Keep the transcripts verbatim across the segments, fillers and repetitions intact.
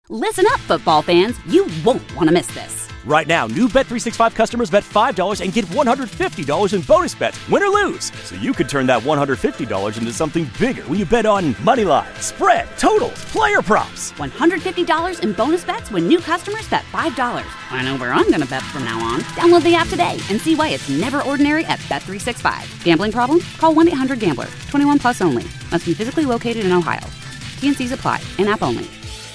Listen up, football fans. You won't want to miss this. Right now, new Bet three sixty-five customers bet five dollars and get one hundred fifty dollars in bonus bets, win or lose. So you could turn that one hundred fifty dollars into something bigger when you bet on money line, spread, totals, player props. one hundred fifty dollars in bonus bets when new customers bet five dollars. I know where I'm going to bet from now on. Download the app today and see why it's never ordinary at Bet three sixty-five. Gambling problem? Call one eight hundred gambler. twenty-one plus only. Must be physically located in Ohio. T N Cs apply. In-app only.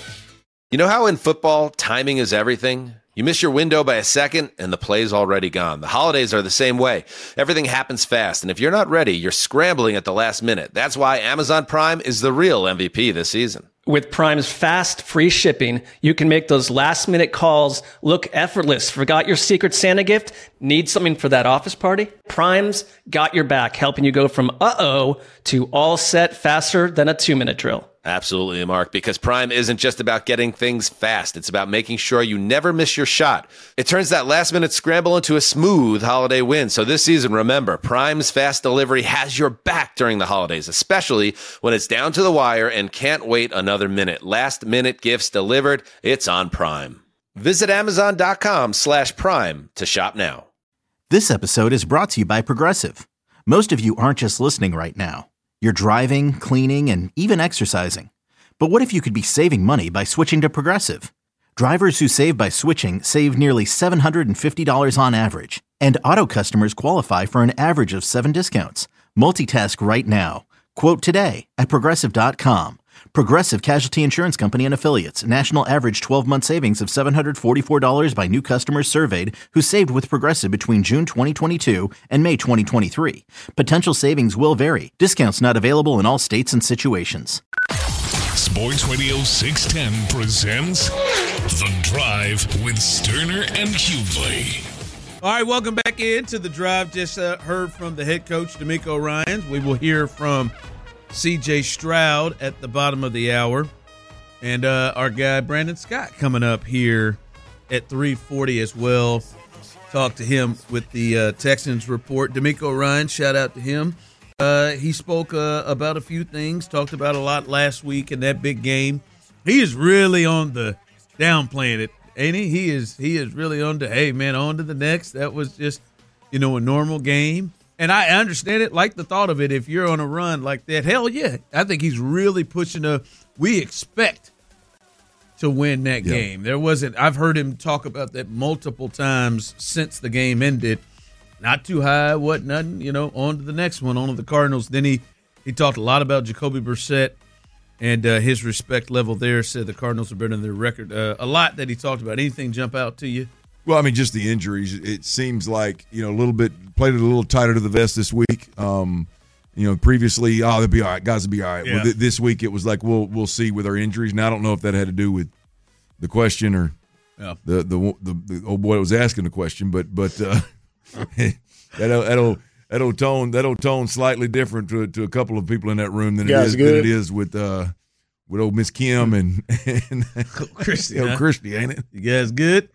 You know how in football, timing is everything? You miss your window by a second, and the play's already gone. The holidays are the same way. Everything happens fast, and if you're not ready, you're scrambling at the last minute. That's why Amazon Prime is the real M V P this season. With Prime's fast, free shipping, you can make those last-minute calls look effortless. Forgot your Secret Santa gift? Need something for that office party? Prime's got your back, helping you go from uh-oh to all set faster than a two-minute drill. Absolutely, Mark, because Prime isn't just about getting things fast. It's about making sure you never miss your shot. It turns that last-minute scramble into a smooth holiday win. So this season, remember, Prime's fast delivery has your back during the holidays, especially when it's down to the wire and can't wait another minute. Last-minute gifts delivered, it's on Prime. Visit Amazon.com slash Prime to shop now. This episode is brought to you by Progressive. Most of you aren't just listening right now. You're driving, cleaning, and even exercising. But what if you could be saving money by switching to Progressive? Drivers who save by switching save nearly seven hundred fifty dollars on average. And auto customers qualify for an average of seven discounts. Multitask right now. Quote today at Progressive dot com. Progressive Casualty Insurance Company and Affiliates. National average twelve-month savings of seven hundred forty-four dollars by new customers surveyed who saved with Progressive between June twenty twenty-two and May twenty twenty-three. Potential savings will vary. Discounts not available in all states and situations. Sports Radio six ten presents The Drive with Sterner and Hughley. All right, welcome back into The Drive. Just uh, heard from the head coach, D'Amico Ryans. We will hear from C J Stroud at the bottom of the hour. And uh, our guy, Brandon Scott, coming up here at three forty as well. Talk to him with the uh, Texans report. D'Amico Ryans, shout out to him. Uh, he spoke uh, about a few things, talked about a lot last week in that big game. He is really on the downplaying it, ain't he? He is, he is really on the, hey, man, on to the next. That was just, you know, a normal game. And I understand it, like the thought of it, if you're on a run like that. Hell, yeah. I think he's really pushing a – we expect to win that yeah. game. There wasn't – I've heard him talk about that multiple times since the game ended. Not too high, what, nothing, you know, on to the next one, on to the Cardinals. Then he, he talked a lot about Jacoby Brissett and uh, his respect level there, said the Cardinals are better than their record. Uh, a lot that he talked about. Anything jump out to you? Well, I mean, just the injuries. It seems like, you know, a little bit, played it a little tighter to the vest this week. Um, you know, previously, oh, they'll be all right. Guys will be all right. Yeah. Well, th- this week it was like, we'll we'll see with our injuries. Now, I don't know if that had to do with the question or yeah. the, the the the old boy that was asking the question, but but uh, that'll that'll that'll tone that'll tone slightly different to to a couple of people in that room than it is than it is with uh with old Miss Kim and, and Christy, you know, huh? Christy, ain't it? You guys good?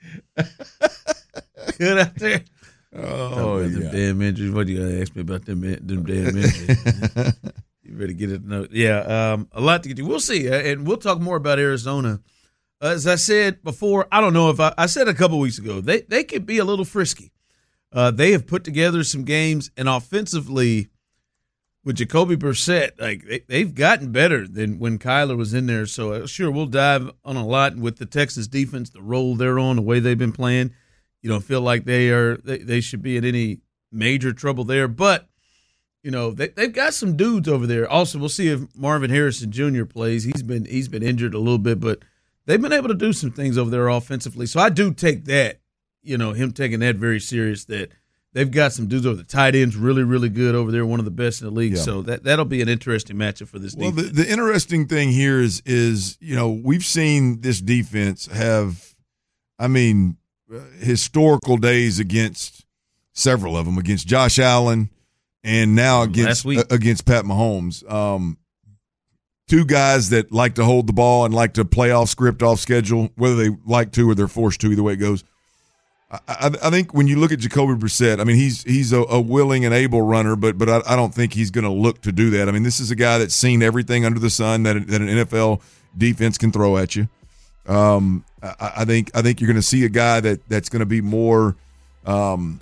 Good out there? Oh, yeah. Them damn injuries. What do you gotta ask me about them, them damn injuries? You better get it. No, yeah, um, a lot to get to. We'll see, uh, and we'll talk more about Arizona. Uh, as I said before, I don't know if I, I said a couple weeks ago, they they could be a little frisky. Uh, they have put together some games, and offensively, with Jacoby Brissett, like they, they've gotten better than when Kyler was in there. So uh, sure, we'll dive on a lot with the Texas defense, the role they're on, the way they've been playing. You don't feel like they are they, they should be in any major trouble there, but you know they they've got some dudes over there. Also, we'll see if Marvin Harrison Junior plays. He's been he's been injured a little bit, but they've been able to do some things over there offensively. So I do take that, you know, him taking that very serious. That they've got some dudes over the tight ends really, really good over there, one of the best in the league. Yeah. So that, that'll be an interesting matchup for this well, defense. Well, the, the interesting thing here is, is, you know, we've seen this defense have, I mean, uh, historical days against several of them, against Josh Allen and now against uh, against Pat Mahomes. Um, two guys that like to hold the ball and like to play off script, off schedule, whether they like to or they're forced to, either way it goes. I, I think when you look at Jacoby Brissett, I mean, he's he's a, a willing and able runner, but but I, I don't think he's going to look to do that. I mean, this is a guy that's seen everything under the sun that, that an N F L defense can throw at you. Um, I, I think I think you're going to see a guy that that's going to be more, um,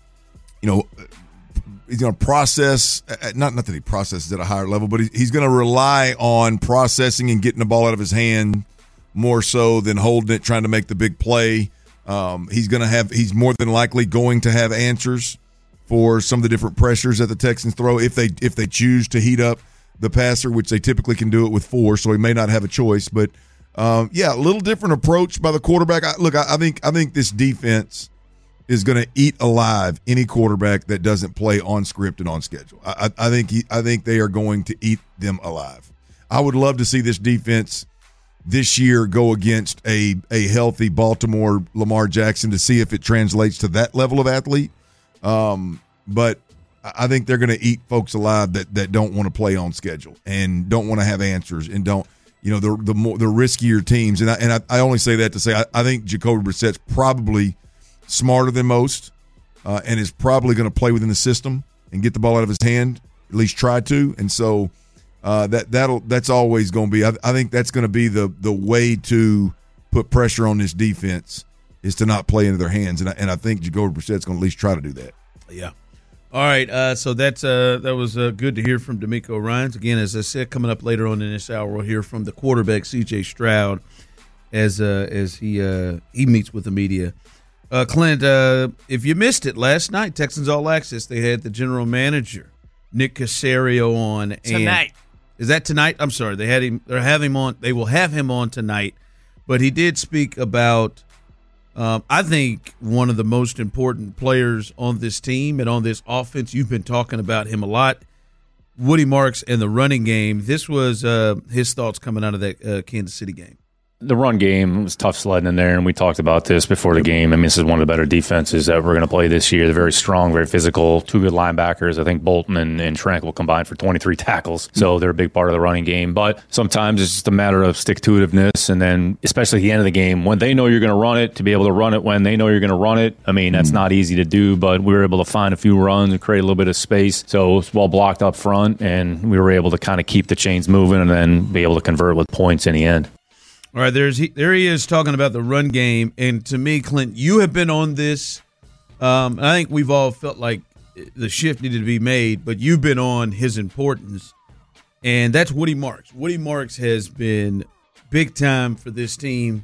you know, he's going to process. Not not that he processes at a higher level, but he, he's going to rely on processing and getting the ball out of his hand more so than holding it, trying to make the big play. Um, he's going to have. He's more than likely going to have answers for some of the different pressures that the Texans throw if they if they choose to heat up the passer, which they typically can do it with four. So he may not have a choice, but. Um, yeah, a little different approach by the quarterback. I, look, I, I think I think this defense is going to eat alive any quarterback that doesn't play on script and on schedule. I, I, I think he, I think they are going to eat them alive. I would love to see this defense this year go against a a healthy Baltimore Lamar Jackson to see if it translates to that level of athlete. Um, but I think they're going to eat folks alive that that don't want to play on schedule and don't want to have answers and don't. You know, the the more the riskier teams, and I, and I, I only say that to say I, I think Jacoby Brissett's probably smarter than most, uh, and is probably going to play within the system and get the ball out of his hand, at least try to. And so uh, that that'll that's always going to be. I, I think that's going to be the the way to put pressure on this defense is to not play into their hands, and I, and I think Jacoby Brissett's going to at least try to do that. Yeah. All right, uh, so that's uh, that was uh, good to hear from DeMeco Ryans. Again, as I said, coming up later on in this hour, we'll hear from the quarterback C J Stroud as uh, as he uh, he meets with the media. Uh, Clint, uh, if you missed it last night, Texans All Access, they had the general manager Nick Caserio on and tonight. Is that tonight? I'm sorry, they had him. They have him on. They will have him on tonight, but he did speak about. Um, I think one of the most important players on this team and on this offense, you've been talking about him a lot, Woody Marks and the running game. This was uh, his thoughts coming out of that uh, Kansas City game. The run game was tough sledding in there, and we talked about this before the game. I mean, this is one of the better defenses that we're going to play this year. They're very strong, very physical, two good linebackers. I think Bolton and, and Trank will combine for twenty-three tackles, so they're a big part of the running game. But sometimes it's just a matter of stick-to-itiveness, and then especially at the end of the game, when they know you're going to run it, to be able to run it when they know you're going to run it. I mean, that's mm-hmm. not easy to do, but we were able to find a few runs and create a little bit of space. So it was well blocked up front, and we were able to kind of keep the chains moving and then be able to convert with points in the end. All right, there's he, there he is talking about the run game, and to me, Clint, you have been on this. Um, I think we've all felt like the shift needed to be made, but you've been on his importance, and that's Woody Marks. Woody Marks has been big time for this team,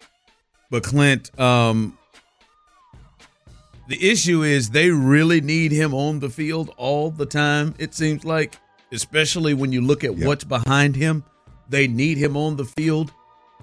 but Clint, um, the issue is they really need him on the field all the time, it seems like, especially when you look at yep. what's behind him. They need him on the field.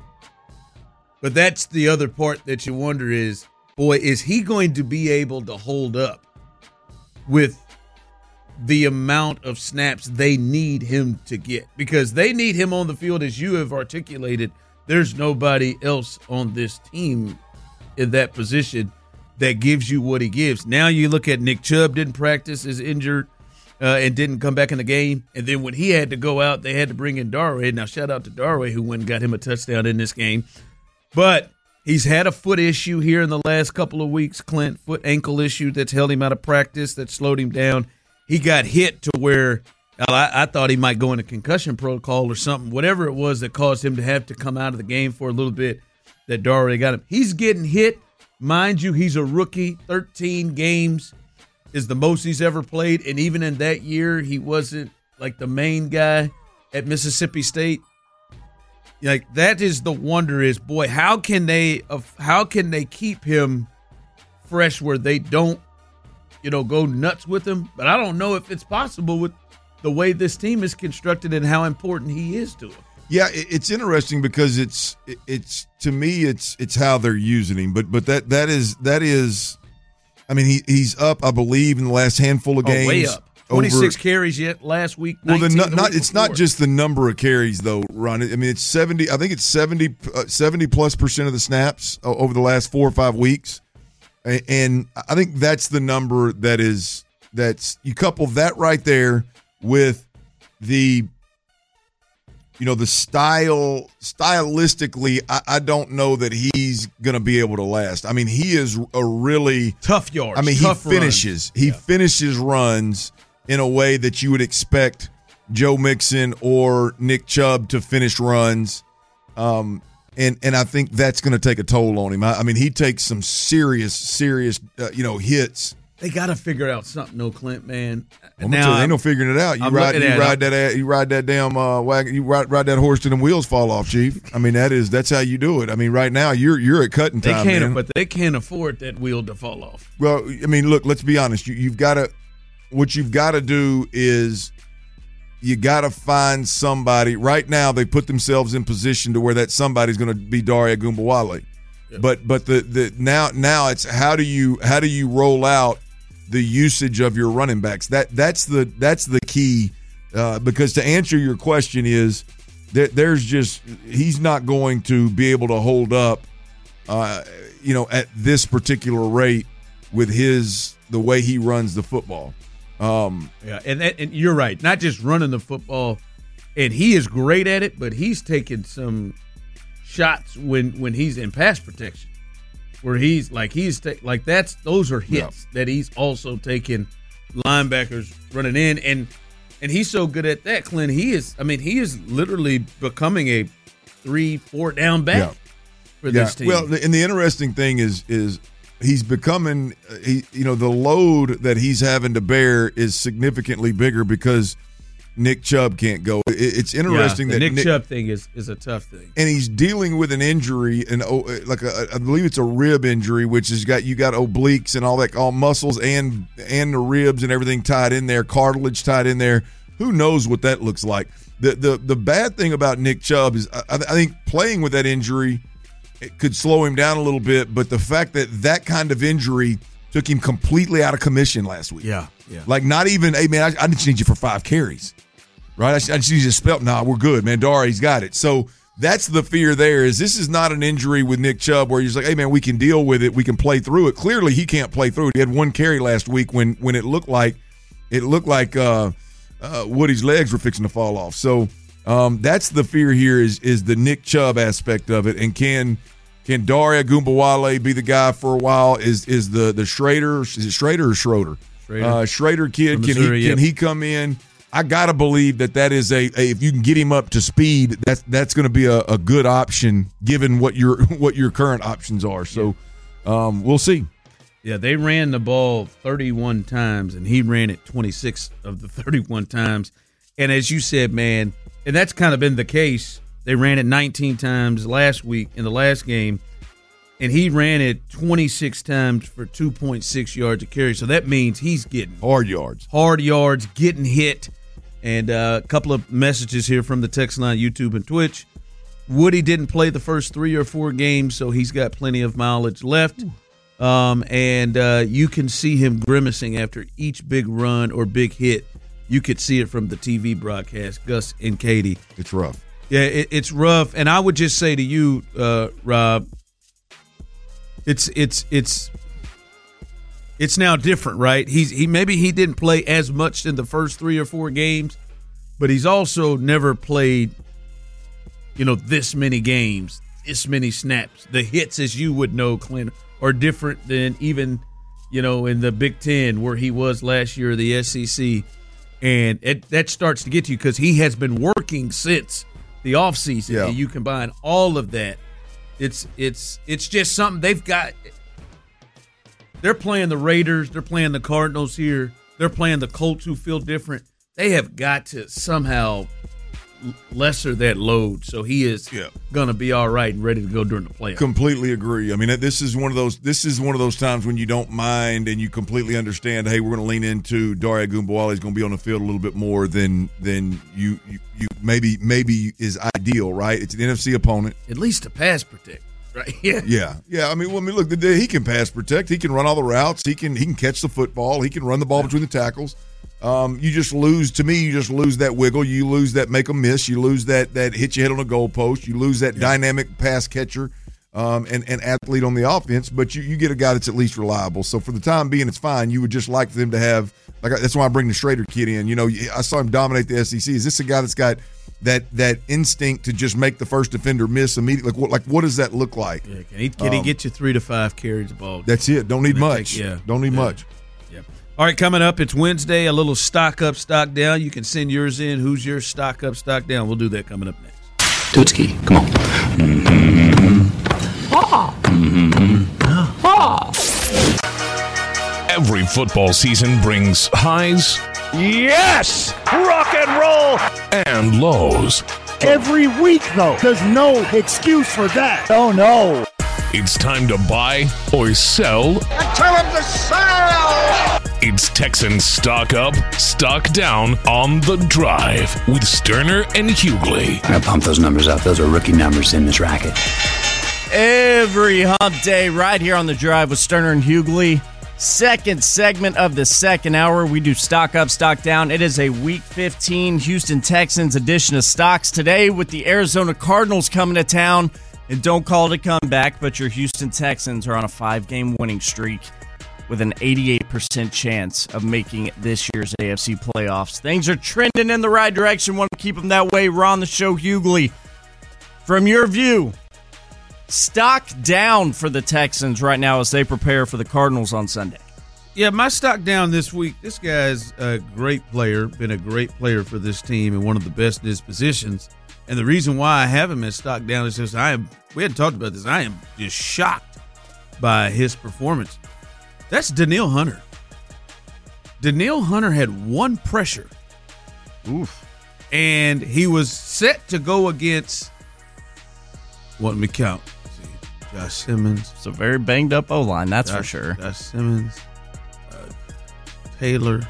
But that's the other part that you wonder is, boy, is he going to be able to hold up with the amount of snaps they need him to get? Because they need him on the field, as you have articulated. There's nobody else on this team in that position that gives you what he gives. Now you look at Nick Chubb didn't practice, is injured, uh, and didn't come back in the game. And then when he had to go out, they had to bring in Darway. Now shout out to Darway, who went and got him a touchdown in this game. But he's had a foot issue here in the last couple of weeks, Clint, foot ankle issue that's held him out of practice, that slowed him down. He got hit to where I, I thought he might go into concussion protocol or something, whatever it was that caused him to have to come out of the game for a little bit, that Darway got him. He's getting hit. Mind you, he's a rookie. thirteen games is the most he's ever played, and even in that year, he wasn't like the main guy at Mississippi State. Like, that is the wonder is, boy, how can they how can they keep him fresh where they don't, you know, go nuts with him? But I don't know if it's possible with the way this team is constructed and how important he is to them. Yeah, it's interesting because it's it's to me it's it's how they're using him. But but that that is that is, I mean, he he's up, I believe, in the last handful of games. Oh, way up. twenty-six over, carries yet last week. Well, the, not, the not week it's not just the number of carries though, Ron. I mean, it's seventy. I think it's seventy, uh, seventy plus percent of the snaps uh, over the last four or five weeks, and, and I think that's the number that is that's you couple that right there with the, you know, the style stylistically. I, I don't know that he's going to be able to last. I mean, he is a really tough yard. I mean, he finishes. Runs. He yeah. finishes runs in a way that you would expect Joe Mixon or Nick Chubb to finish runs. Um, and and I think that's going to take a toll on him. I, I mean, he takes some serious, serious, uh, you know, hits. They got to figure out something, no Clint, man. Well, now there ain't no figuring it out. You I'm ride, you ride it. that, you ride that damn uh, wagon, you ride, ride that horse till them wheels fall off, Chief. I mean, that is that's how you do it. I mean, right now you're you're at cutting They time, can't, man. but they can't afford that wheel to fall off. Well, I mean, look, let's be honest. You, you've got to, what you've got to do is you got to find somebody. Right now, they put themselves in position to where that somebody's going to be Dare Ogunbowale. Yep. But but the the now now it's how do you how do you roll out the usage of your running backs? That that's the that's the key. Uh, because to answer your question is that there's just he's not going to be able to hold up. Uh, you know, at this particular rate with his the way he runs the football. Um, yeah, and that, and you're right. Not just running the football, and he is great at it, but he's taking some shots when when he's in pass protection, where he's like he's ta- like that's those are hits yeah. that he's also taking linebackers running in, and and he's so good at that, Clint. He is. I mean, he is literally becoming a three, four down back. Yeah. For yeah. this team. Well, and the interesting thing is, is he's becoming, he, you know, the load that he's having to bear is significantly bigger because Nick Chubb can't go. It, it's interesting yeah, that Nick, Nick Chubb thing is, is a tough thing, and he's dealing with an injury, and like a, I believe it's a rib injury, which has got you got obliques and all that, all muscles and and the ribs and everything tied in there, cartilage tied in there. Who knows what that looks like? The the the bad thing about Nick Chubb is I, I think playing with that injury. It could slow him down a little bit, but the fact that that kind of injury took him completely out of commission last week. Yeah, yeah. Like not even, hey, man, I, I just need you for five carries, right? I just, I just need you to spell, nah, we're good, man. Dare, he's got it. So that's the fear there is this is not an injury with Nick Chubb where he's like, hey, man, we can deal with it. We can play through it. Clearly he can't play through it. He had one carry last week when when it looked like it looked like uh, uh, Woody's legs were fixing to fall off. So um, that's the fear here is is the Nick Chubb aspect of it. And can Can Dare Ogunbowale be the guy for a while? Is is the the Schrader is it Schrader or Schroeder? Schrader, uh, Schrader kid can Missouri, he can yep. he come in? I gotta believe that that is a, a if you can get him up to speed, that's that's going to be a, a good option given what your what your current options are. So um, we'll see. Yeah, they ran the ball thirty-one times, and he ran it twenty-six of the thirty-one times. And as you said, man, and that's kind of been the case. They ran it nineteen times last week in the last game, and he ran it twenty-six times for two point six yards a carry. So that means he's getting hard yards, hard yards, getting hit. And uh, a couple of messages here from the text line, YouTube and Twitch. Woody didn't play the first three or four games, so he's got plenty of mileage left. Um, and uh, you can see him grimacing after each big run or big hit. You could see it from the T V broadcast, Gus and Katie. It's rough. Yeah, it, it's rough, and I would just say to you, uh, Rob, it's it's it's it's now different, right? He's he maybe he didn't play as much in the first three or four games, but he's also never played, you know, this many games, this many snaps. The hits, as you would know, Clint, are different than even, you know, in the Big Ten where he was last year, the S E C, and it, that starts to get to you because he has been working since the offseason, yeah. and you combine all of that. It's it's it's just something they've got. They're playing the Raiders. They're playing the Cardinals here. They're playing the Colts, who feel different. They have got to somehow lesser that load, so he is yeah. going to be all right and ready to go during the playoffs. Completely agree. I mean, this is one of those. This is one of those times when you don't mind and you completely understand. Hey, we're going to lean into Dare Ogunbowale is going to be on the field a little bit more than than you you, you maybe maybe is ideal. Right? It's an N F C opponent. At least to pass protect. Right? Yeah. Yeah. Yeah. I mean, well, I mean, look, he can pass protect. He can run all the routes. He can he can catch the football. He can run the ball between the tackles. Um, you just lose, to me, you just lose that wiggle. You lose that make a miss. You lose that that hit your head on a goalpost. You lose that yeah. dynamic pass catcher um, and, and athlete on the offense, but you, you get a guy that's at least reliable. So for the time being, it's fine. You would just like for them to have, like that's why I bring the Schrader kid in. You know, I saw him dominate the S E C. Is this a guy that's got that that instinct to just make the first defender miss immediately? Like what, like, what does that look like? Yeah, can he, can um, he get you three to five carries of ball? That's it. Don't need much. Take, yeah. Don't need yeah. much. Yeah. All right, coming up, it's Wednesday, a little stock up, stock down. You can send yours in. Who's your stock up, stock down? We'll do that coming up next. Tutski, come on. Mm-hmm. football season brings highs. Yes! Rock and roll! And lows. Every week, though. There's no excuse for that. Oh, no. It's time to buy or sell. I tell him to sell! It's Texans Stock Up, Stock Down on The Drive with Sterner and Hughley. I pump those numbers up. Those are rookie numbers in this racket. Every hump day right here on The Drive with Sterner and Hughley. Second segment of the second hour. We do Stock Up, Stock Down. It is a Week fifteen Houston Texans edition of Stocks today with the Arizona Cardinals coming to town. And don't call it a comeback, but your Houston Texans are on a five-game winning streak with an eighty-eight percent chance of making this year's A F C playoffs. Things are trending in the right direction. Want to keep them that way. We're on the show, Hughley. From your view, stock down for the Texans right now as they prepare for the Cardinals on Sunday. Yeah, my stock down this week. This guy's a great player, been a great player for this team and one of the best in his positions. And the reason why I have him as stock down is because I am, we hadn't talked about this, I am just shocked by his performance. That's Danielle Hunter. Danielle Hunter had one pressure. Oof. And he was set to go against, what, let me count. Let's see, Josh Simmons. It's a very banged up O-line, that's Josh, for sure. Josh Simmons, uh, Taylor,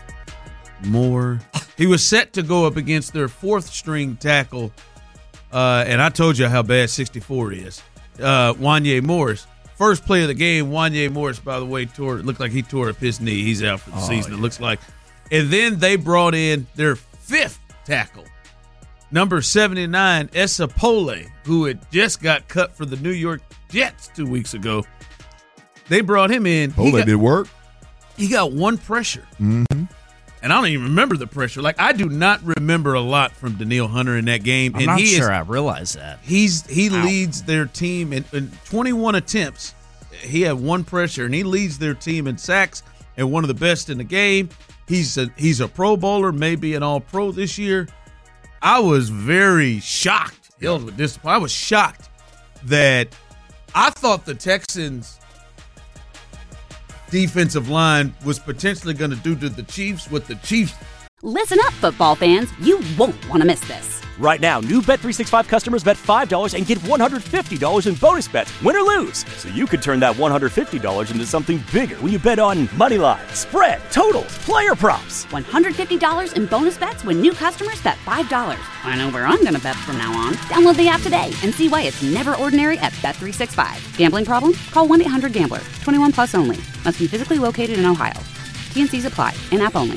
Moore. He was set to go up against their fourth string tackle. Uh, and I told you how bad sixty-four is. Uh, Wanya Morris. First play of the game, Wanya Morris, by the way, tore it looked like he tore up his knee. He's out for the oh, season, yeah. It looks like. And then they brought in their fifth tackle, number seventy-nine, Esapole, who had just got cut for the New York Jets two weeks ago. They brought him in. Oh, they did work? He got one pressure. Mm-hmm. And I don't even remember the pressure. Like, I do not remember a lot from Danielle Hunter in that game. I'm and not he sure is, I realize that. He's He Ow. leads their team in, in twenty-one attempts. He had one pressure, and he leads their team in sacks and one of the best in the game. He's a, he's a Pro Bowler, maybe an All-Pro this year. I was very shocked. Held with this. I was shocked that I thought the Texans' defensive line was potentially going to do to the Chiefs what the Chiefs. Listen up, football fans. You won't want to miss this. Right now, new Bet three sixty-five customers bet five dollars and get one hundred fifty dollars in bonus bets, win or lose. So you could turn that one hundred fifty dollars into something bigger when you bet on money line, spread, totals, player props. one hundred fifty dollars in bonus bets when new customers bet five dollars. I know where I'm going to bet from now on. Download the app today and see why it's never ordinary at Bet three sixty-five. Gambling problem? Call one eight hundred gambler. twenty-one plus only. Must be physically located in Ohio. T and C's apply. In-app only.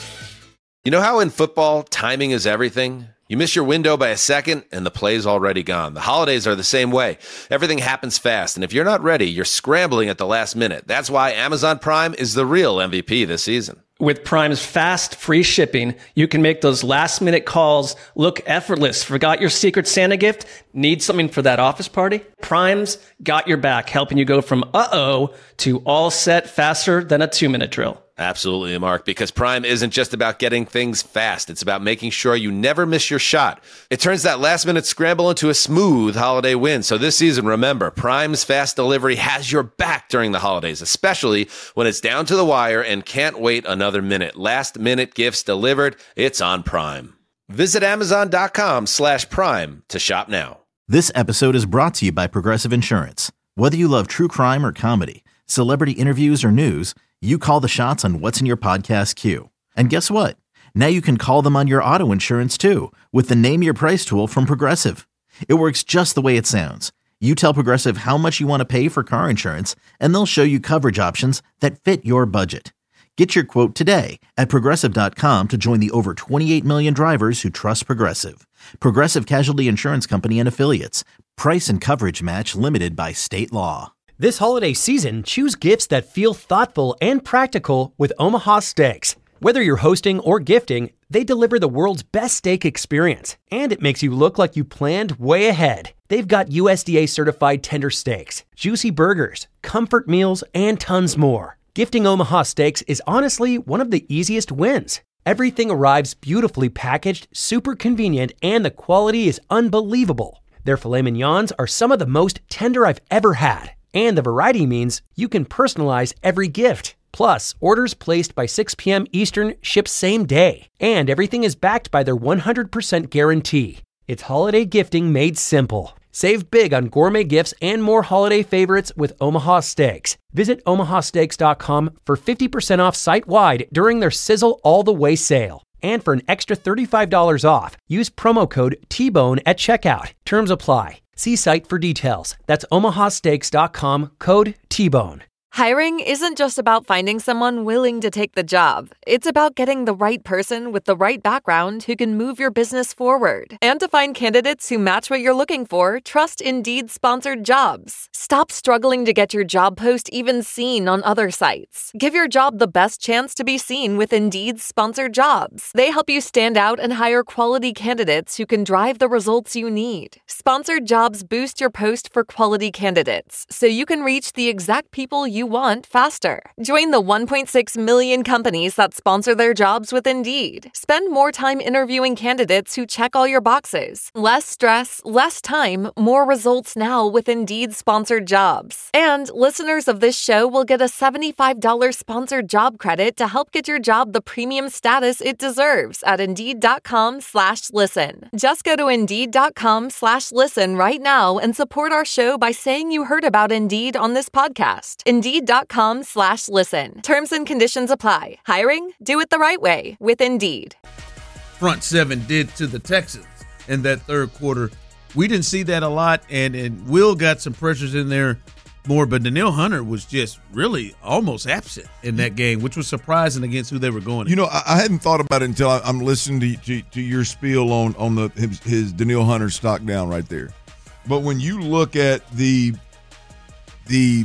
You know how in football, timing is everything? You miss your window by a second, and the play's already gone. The holidays are the same way. Everything happens fast, and if you're not ready, you're scrambling at the last minute. That's why Amazon Prime is the real M V P this season. With Prime's fast, free shipping, you can make those last-minute calls look effortless. Forgot your Secret Santa gift? Need something for that office party? Prime's got your back, helping you go from uh-oh to all set faster than a two-minute drill. Absolutely, Mark, because Prime isn't just about getting things fast. It's about making sure you never miss your shot. It turns that last-minute scramble into a smooth holiday win. So this season, remember, Prime's fast delivery has your back during the holidays, especially when it's down to the wire and can't wait another minute. Last-minute gifts delivered. It's on Prime. Visit Amazon.com slash Prime to shop now. This episode is brought to you by Progressive Insurance. Whether you love true crime or comedy, celebrity interviews or news, you call the shots on what's in your podcast queue. And guess what? Now you can call them on your auto insurance too with the Name Your Price tool from Progressive. It works just the way it sounds. You tell Progressive how much you want to pay for car insurance, and they'll show you coverage options that fit your budget. Get your quote today at Progressive dot com to join the over twenty-eight million drivers who trust Progressive. Progressive Casualty Insurance Company and Affiliates. Price and coverage match limited by state law. This holiday season, choose gifts that feel thoughtful and practical with Omaha Steaks. Whether you're hosting or gifting, they deliver the world's best steak experience, and it makes you look like you planned way ahead. They've got U S D A-certified tender steaks, juicy burgers, comfort meals, and tons more. Gifting Omaha Steaks is honestly one of the easiest wins. Everything arrives beautifully packaged, super convenient, and the quality is unbelievable. Their filet mignons are some of the most tender I've ever had. And the variety means you can personalize every gift. Plus, orders placed by six p.m. Eastern ship same day. And everything is backed by their one hundred percent guarantee. It's holiday gifting made simple. Save big on gourmet gifts and more holiday favorites with Omaha Steaks. Visit omaha steaks dot com for fifty percent off site-wide during their Sizzle All the Way sale. And for an extra thirty-five dollars off, use promo code T Bone at checkout. Terms apply. See site for details. That's omaha steaks dot com, code T Bone. Hiring isn't just about finding someone willing to take the job. It's about getting the right person with the right background who can move your business forward. And to find candidates who match what you're looking for, trust Indeed-sponsored jobs. Stop struggling to get your job post even seen on other sites. Give your job the best chance to be seen with Indeed-sponsored jobs. They help you stand out and hire quality candidates who can drive the results you need. Sponsored jobs boost your post for quality candidates, so you can reach the exact people you want faster. Join the one point six million companies that sponsor their jobs with Indeed. Spend more time interviewing candidates who check all your boxes. Less stress, less time, more results now with Indeed-sponsored jobs. And listeners of this show will get a seventy-five dollars sponsored job credit to help get your job the premium status it deserves at Indeed.com slash listen. Just go to Indeed.com slash listen right now and support our show by saying you heard about Indeed on this podcast. Indeed.com slash listen. Terms and conditions apply. Hiring? Do it the right way with Indeed. Front seven did to the Texans in that third quarter. We didn't see that a lot, and, and Will got some pressures in there more, but Danielle Hunter was just really almost absent in that game, which was surprising against who they were going against. You know, I, I hadn't thought about it until I, I'm listening to, to to your spiel on on the his, his Danielle Hunter stock down right there. But when you look at the the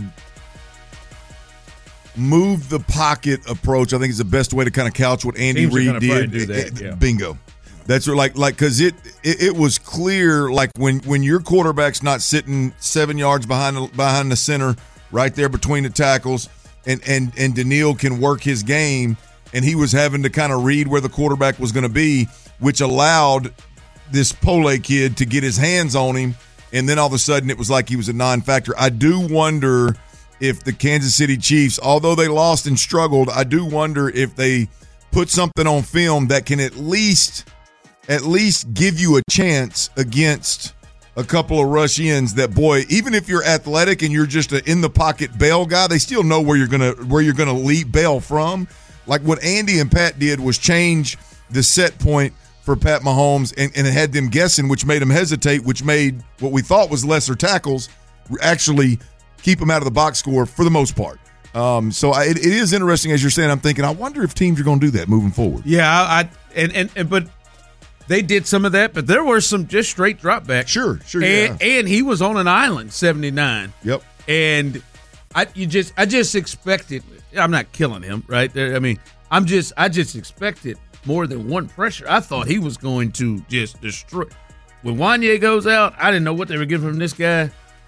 move the pocket approach, I think is the best way to kind of couch what Andy Teams Reid did. Do that, yeah. Bingo. That's like like because it, it it was clear, like when when your quarterback's not sitting seven yards behind the, behind the center, right there between the tackles, and and and Danielle can work his game, and he was having to kind of read where the quarterback was going to be, which allowed this Pole kid to get his hands on him, and then all of a sudden it was like he was a non-factor. I do wonder if the Kansas City Chiefs, although they lost and struggled, I do wonder if they put something on film that can at least at least give you a chance against a couple of rush ends that, boy, even if you're athletic and you're just an in the pocket bail guy, they still know where you're gonna where you're gonna leap bail from. Like what Andy and Pat did was change the set point for Pat Mahomes, and, and it had them guessing, which made them hesitate, which made what we thought was lesser tackles actually keep them out of the box score for the most part. Um, so I, it, it is interesting, as you're saying. I'm thinking, I wonder if teams are going to do that moving forward. Yeah, I, I and, and and but they did some of that, but there were some just straight dropbacks. Sure, sure, and, yeah. And he was on an island, seventy-nine. Yep. And I, you just, I just expected. I'm not killing him, right? I mean, I'm just, I just expected more than one pressure. I thought he was going to just destroy. When Wanye goes out, I didn't know what they were getting from this guy.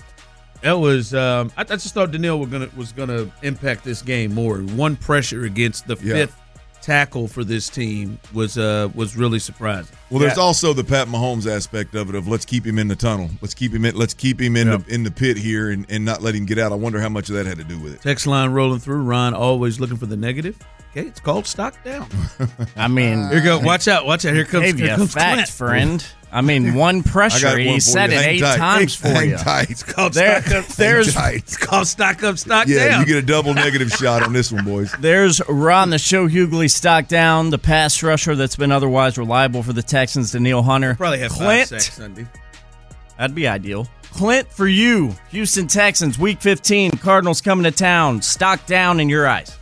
That was um, I, I just thought Danielle was gonna was gonna impact this game more. One pressure against the Yeah. fifth tackle for this team was uh, was really surprising. Well, there's Yeah. also the Pat Mahomes aspect of it of let's keep him in the tunnel, let's keep him in, let's keep him in Yep. the in the pit here, and, and not let him get out. I wonder how much of that had to do with it. Text line rolling through. Ron always looking for the negative. Okay, it's called stock down. I mean, Here you go. Watch out. Watch out. Here comes, gave here you a comes fact, Clint. friend. I mean, one I pressure. got one He for said you. it Hang eight tight. times hang, for hang you. tight. It's called There- stock up. there's- Hang tight. It's called stock up, stock Yeah, down. you get a double negative shot on this one, boys. There's Ron the Show Hughley stock down, the pass rusher that's been otherwise reliable for the Texans, Danielle Hunter. Probably have Clint, five sacks Sunday. that'd be ideal. Clint, for you, Houston Texans, Week fifteen, Cardinals coming to town. Stock down in your eyes.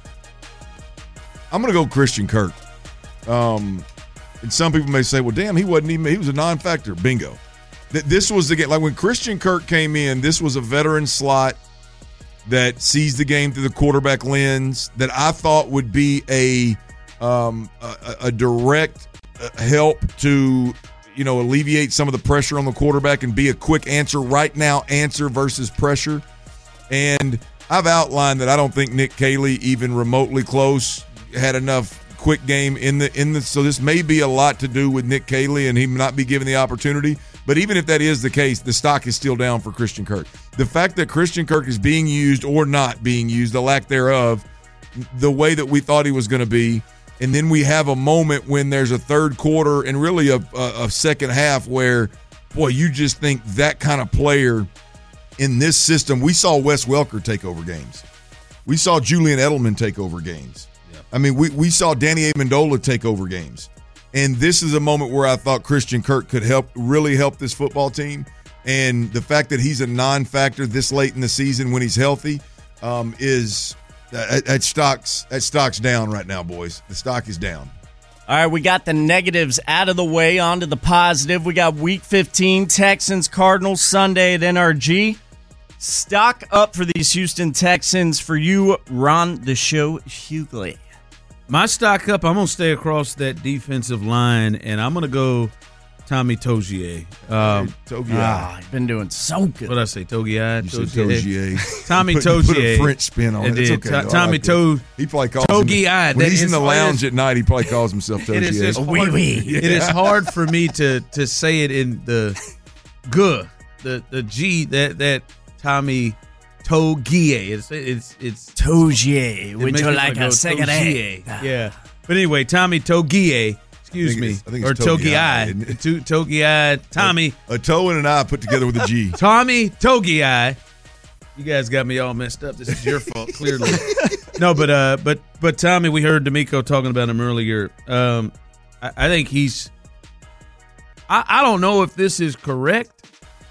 I'm going to go Christian Kirk. Um, and some people may say, well, damn, he wasn't even, he was a non-factor. Bingo. Th- This was the game. Like when Christian Kirk came in, this was a veteran slot that sees the game through the quarterback lens that I thought would be a um, a, a direct uh, help to, you know, alleviate some of the pressure on the quarterback and be a quick answer right now, answer versus pressure. And I've outlined that I don't think Nick Caley, even remotely close, had enough quick game in the in the so this may be a lot to do with Nick Caley and him not be given the opportunity. But even if that is the case, the stock is still down for Christian Kirk. The fact that Christian Kirk is being used or not being used, the lack thereof, the way that we thought he was going to be. And then we have a moment when there's a third quarter and really a, a, a second half where, boy, you just think that kind of player in this system. We saw Wes Welker take over games. We saw Julian Edelman take over games. Yep. I mean, we, we saw Danny Amendola take over games. And this is a moment where I thought Christian Kirk could help, really help this football team. And the fact that he's a non-factor this late in the season when he's healthy um, is that, that stock's that stock's down right now, boys. The stock is down. All right, we got the negatives out of the way. On to the positive. We got Week fifteen, Texans, Cardinals, Sunday at N R G. Stock up for these Houston Texans. For you, Ron the Show Hughley. My stock up, I'm going to stay across that defensive line, and I'm going to go Tommy Togiai. Um, hey, Togiai. Ah, he's been doing so good. What did I say, Togiai? You said Togiai. Tommy put, Togiai. Put a French spin on it. It's did. okay. T- Tommy like To. He probably calls Togiai. him, when he's in the lounge at night, he probably calls himself Togiai. It is, it's hard, oui, oui. It is hard for me to, to say it in the G, the the G that that Tommy Togiai. It's it's it's Togiai. it Would makes you me like wanna a go cigarette? Togiai. Yeah. But anyway, Tommy Togiai. Excuse me. I think Or it's Togiai, Togiai. To, Togiai. Tommy. A, a toe and an eye put together with a G. Tommy Togiai. You guys got me all messed up. This is your fault, clearly. No, but uh, but but Tommy, we heard D'Amico talking about him earlier. Um, I, I think he's. I, I don't know if this is correct,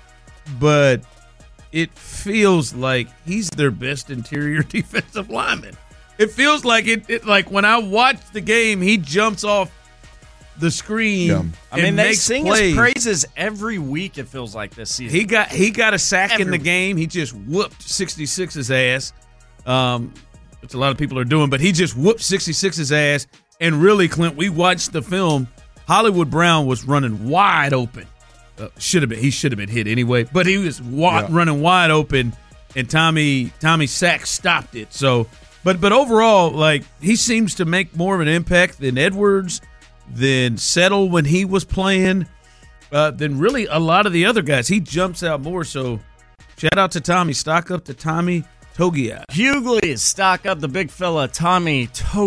but it feels like he's their best interior defensive lineman. It feels like it, it like when I watch the game, he jumps off the screen. Yeah. I mean, and they makes sing plays. his praises every week, it feels like, this season. He got he got a sack Every in the week. game. He just whooped sixty-six's ass, um, which a lot of people are doing, but he just whooped sixty-six's ass. And really, Clint, we watched the film. Hollywood Brown was running wide open. Uh, should have been he should have been hit anyway, but he was wa- Yeah. running wide open, and Tommy Tommy Sack stopped it. So, but but overall, like, he seems to make more of an impact than Edwards, than Settle when he was playing, uh, than really a lot of the other guys. He jumps out more. So, shout out to Tommy. Stock up to Tommy Togiai. Hughley, stock up the big fella, Tommy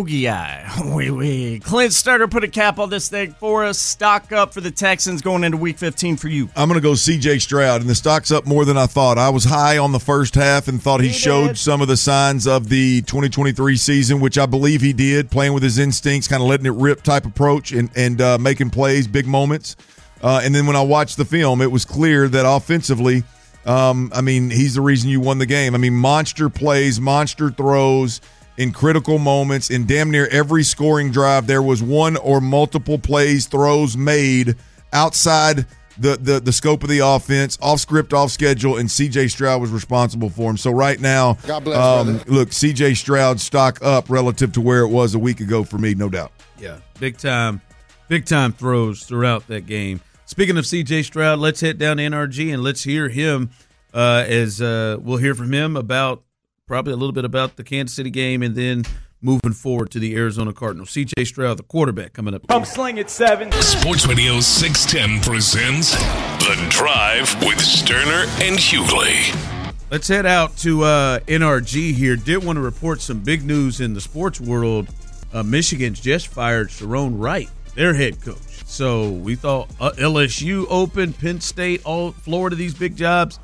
Togiai. Wee wee. Clint Sterner put a cap on this thing for us. Stock up for the Texans going into Week fifteen for you. I'm going to go C J Stroud, and the stock's up more than I thought. I was high on the first half and thought he showed some of the signs of the twenty twenty-three season, which I believe he did, playing with his instincts, kind of letting it rip type approach and, and uh, making plays, big moments. Uh, and then when I watched the film, it was clear that offensively, um, I mean, he's the reason you won the game. I mean, monster plays, monster throws in critical moments. In damn near every scoring drive, there was one or multiple plays, throws made outside the, the, the scope of the offense, off script, off schedule, and C J Stroud was responsible for him. So right now, God bless, um, brother. look, C J Stroud stock up relative to where it was a week ago for me, no doubt. Yeah, big time, big time throws throughout that game. Speaking of C J Stroud, let's head down to N R G and let's hear him uh, as uh, we'll hear from him about probably a little bit about the Kansas City game and then moving forward to the Arizona Cardinals. C J Stroud, the quarterback, coming up. Pump Sling at seven. Sports Radio six ten presents The Drive with Sterner and Hughley. Let's head out to uh, N R G here. Did want to report some big news in the sports world. Uh, Michigan's just fired Sharon Wright, their head coach. So we thought uh, L S U open, Penn State, all Florida, these big jobs.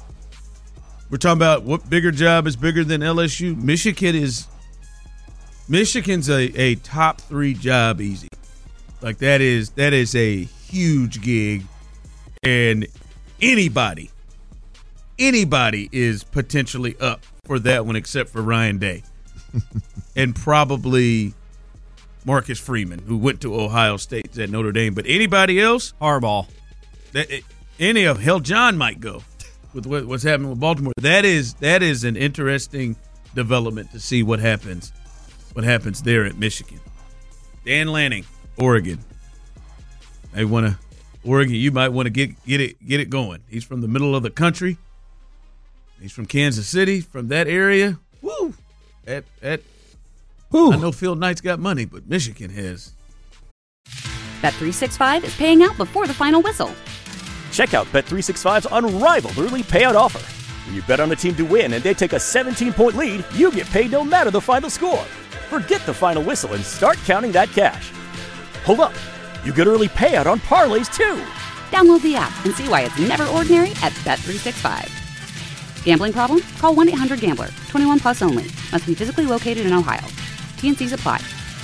We're talking about what bigger job is bigger than L S U. Michigan is Michigan's a, a top three job easy. Like that is that is a huge gig, and anybody, anybody is potentially up for that one except for Ryan Day, and probably Marcus Freeman, who went to Ohio State at Notre Dame. But anybody else, Harbaugh. That any of hell, John might go with what, what's happening with Baltimore. That is that is an interesting development to see what happens. What happens there at Michigan? Dan Lanning, Oregon. They want to Oregon. You might want to get get it get it going. He's from the middle of the country. He's from Kansas City, from that area. Woo! At at. I know Phil Knight's got money, but Michigan has. Bet three sixty-five is paying out before the final whistle. Check out Bet three sixty-five's unrivaled early payout offer. When you bet on a team to win and they take a seventeen-point lead, you get paid no matter the final score. Forget the final whistle and start counting that cash. Hold up. You get early payout on parlays, too. Download the app and see why it's never ordinary at Bet three sixty-five. Gambling problem? Call one eight hundred gambler. twenty-one plus only. Must be physically located in Ohio. T and C's apply.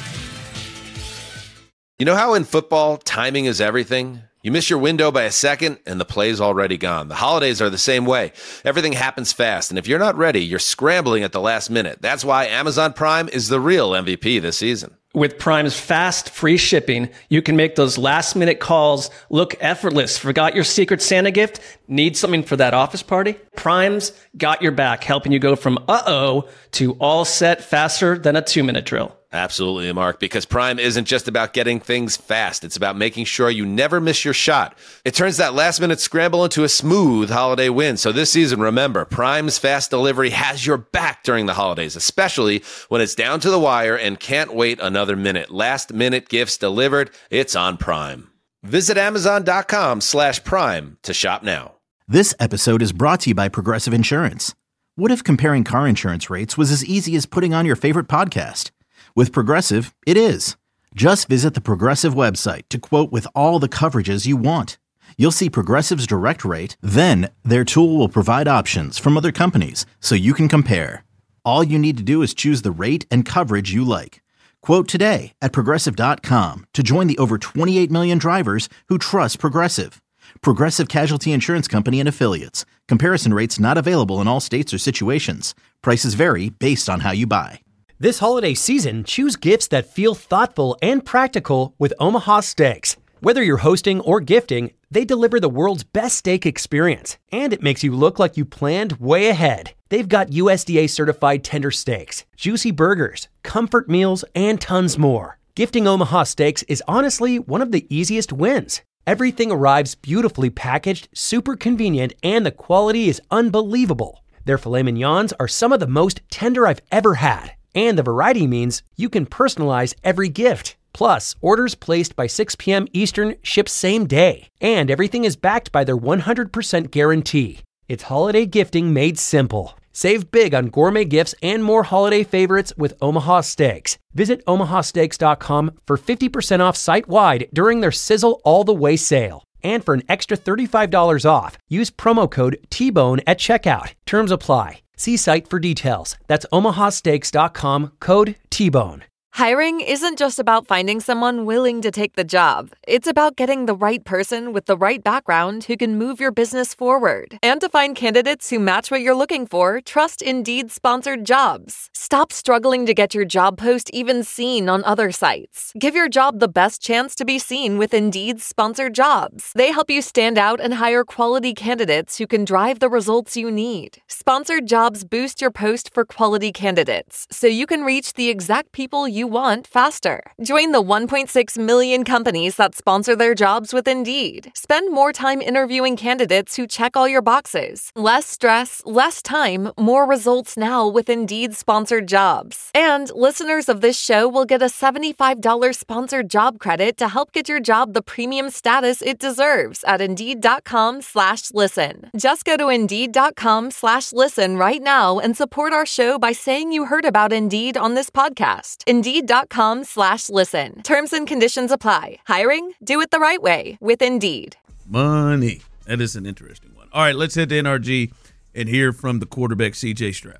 You know how in football, timing is everything? You miss your window by a second, and the play's already gone. The holidays are the same way. Everything happens fast, and if you're not ready, you're scrambling at the last minute. That's why Amazon Prime is the real M V P this season. With Prime's fast, free shipping, you can make those last-minute calls look effortless. Forgot your Secret Santa gift? Need something for that office party? Prime's got your back, helping you go from uh-oh to all set faster than a two-minute drill. Absolutely, Mark, because Prime isn't just about getting things fast. It's about making sure you never miss your shot. It turns that last-minute scramble into a smooth holiday win. So this season, remember, Prime's fast delivery has your back during the holidays, especially when it's down to the wire and can't wait another minute. Last-minute gifts delivered, it's on Prime. Visit Amazon.com slash Prime to shop now. This episode is brought to you by Progressive Insurance. What if comparing car insurance rates was as easy as putting on your favorite podcast? With Progressive, it is. Just visit the Progressive website to quote with all the coverages you want. You'll see Progressive's direct rate, then their tool will provide options from other companies so you can compare. All you need to do is choose the rate and coverage you like. Quote today at Progressive dot com to join the over twenty-eight million drivers who trust Progressive. Progressive Casualty Insurance Company and Affiliates. Comparison rates not available in all states or situations. Prices vary based on how you buy. This holiday season, choose gifts that feel thoughtful and practical with Omaha Steaks. Whether you're hosting or gifting, they deliver the world's best steak experience, and it makes you look like you planned way ahead. They've got U S D A-certified tender steaks, juicy burgers, comfort meals, and tons more. Gifting Omaha Steaks is honestly one of the easiest wins. Everything arrives beautifully packaged, super convenient, and the quality is unbelievable. Their filet mignons are some of the most tender I've ever had. And the variety means you can personalize every gift. Plus, orders placed by six p.m. Eastern ship same day. And everything is backed by their one hundred percent guarantee. It's holiday gifting made simple. Save big on gourmet gifts and more holiday favorites with Omaha Steaks. Visit omaha steaks dot com for fifty percent off site-wide during their Sizzle All the Way sale. And for an extra thirty-five dollars off, use promo code T Bone at checkout. Terms apply. See site for details. That's omaha steaks dot com, code T Bone. Hiring isn't just about finding someone willing to take the job. It's about getting the right person with the right background who can move your business forward. And to find candidates who match what you're looking for, trust Indeed-sponsored jobs. Stop struggling to get your job post even seen on other sites. Give your job the best chance to be seen with Indeed-sponsored jobs. They help you stand out and hire quality candidates who can drive the results you need. Sponsored jobs boost your post for quality candidates, so you can reach the exact people you want faster. Join the one point six million companies that sponsor their jobs with Indeed. Spend more time interviewing candidates who check all your boxes. Less stress, less time, more results now with Indeed-sponsored jobs. And listeners of this show will get a seventy-five dollars sponsored job credit to help get your job the premium status it deserves at Indeed.com slash listen. Just go to Indeed.com slash listen right now and support our show by saying you heard about Indeed on this podcast. Indeed.com slash listen. Terms and conditions apply. Hiring? Do it the right way with Indeed. Money. That is an interesting one. All right, let's head to N R G and hear from the quarterback, C J Stroud.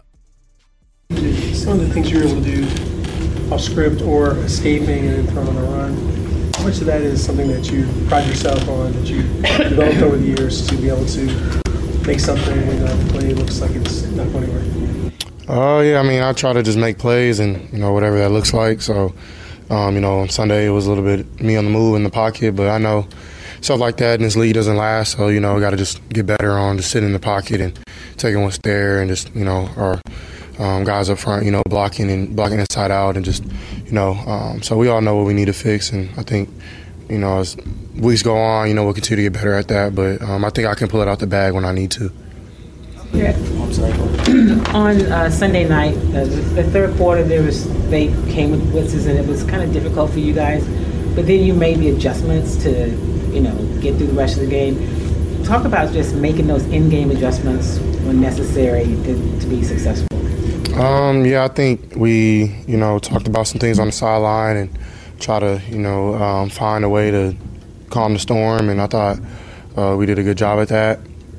Some of the things you're able to do off script or escaping and then throwing on a run, how much of that is something that you pride yourself on, that you developed over the years to be able to make something when the play looks like it's not going anywhere? Oh, uh, yeah, I mean, I try to just make plays and, you know, whatever that looks like. So, um, you know, on Sunday it was a little bit me on the move in the pocket, but I know stuff like that in this league doesn't last. So, you know, got to just get better on just sitting in the pocket and taking what's there and just, you know, our um, guys up front, you know, blocking and blocking inside out and just, you know, um, so we all know what we need to fix. And I think, you know, as weeks go on, you know, we'll continue to get better at that. But um, I think I can pull it out the bag when I need to. Yeah. I'm sorry. On uh, Sunday night, uh, the third quarter, there was they came with blitzes, and it was kind of difficult for you guys. But then you made the adjustments to, you know, get through the rest of the game. Talk about just making those in-game adjustments when necessary to, to be successful. Um, yeah, I think we, you know, talked about some things on the sideline and try to, you know, um, find a way to calm the storm, and I thought uh, we did a good job at that.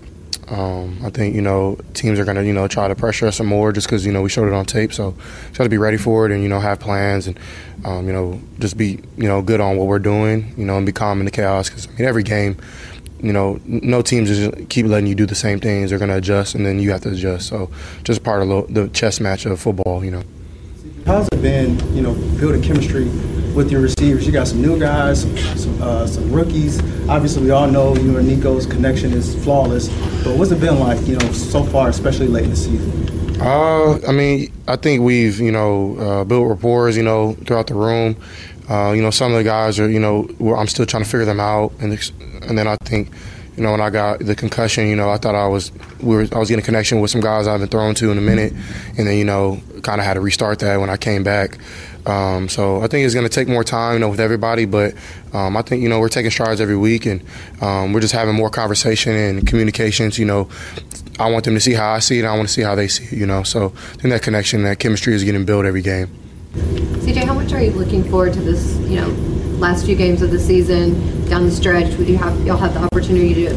Um, I think, you know, teams are going to, you know, try to pressure us some more just because, you know, we showed it on tape. So try to be ready for it and, you know, have plans and, um, you know, just be, you know, good on what we're doing, you know, and be calm in the chaos. Because, I mean, every game, you know, no teams just keep letting you do the same things. They're going to adjust, and then you have to adjust. So just part of the chess match of football, you know. How's it been, you know, building chemistry with your receivers? You got some new guys, some some, uh, some rookies. Obviously, we all know you and Nico's connection is flawless. But what's it been like, you know, so far, especially late in the season? Uh, I mean, I think we've, you know, uh, built rapport, you know, throughout the room. Uh, you know, some of the guys are, you know, I'm still trying to figure them out, and and then I think, you know, when I got the concussion, you know, I thought I was we were I was getting a connection with some guys I haven't thrown to in a minute, and then, you know, kind of had to restart that when I came back. Um, so I think it's going to take more time, you know, with everybody, but um, I think, you know, we're taking strides every week, and um, we're just having more conversation and communications. You know, I want them to see how I see it, and I want to see how they see it, you know. So I think that connection, that chemistry is getting built every game. C J, how much are you looking forward to this, you know, last few games of the season, down the stretch? Would you have, y'all have the opportunity to,